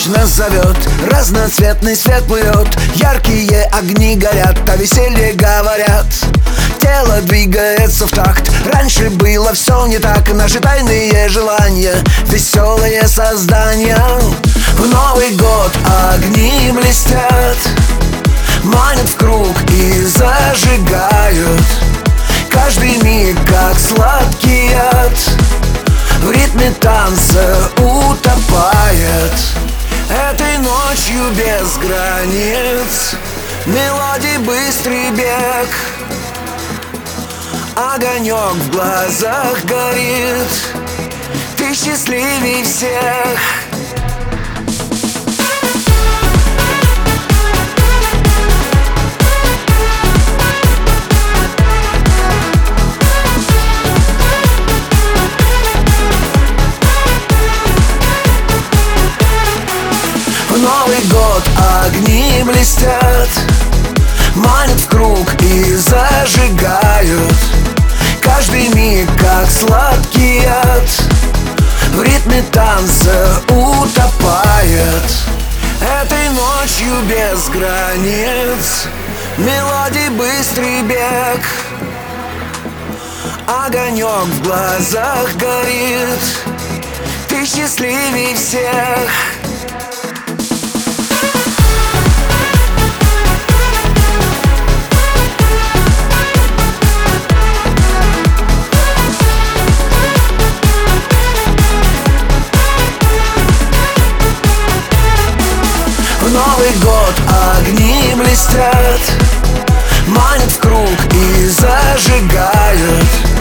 ночь нас зовет, разноцветный свет плывет, яркие огни горят, о веселье говорят. Тело двигается в такт, раньше было все не так. Наши тайные желания, веселые создания. В Новый год огни блестят, манят в круг и зажигают. Каждый миг как сладкий яд, в ритме танца утопает. Этой ночью без границ мелодий быстрый бег. Огонек в глазах горит, ты счастливей всех. В Новый год огни блестят, манят в круг и зажигают. Каждый миг как сладкий яд, в ритме танца утопает. Этой ночью без границ мелодий быстрый бег. Огонек в глазах горит, ты счастливей всех. В Новый год огни блестят, манят в круг и зажигают.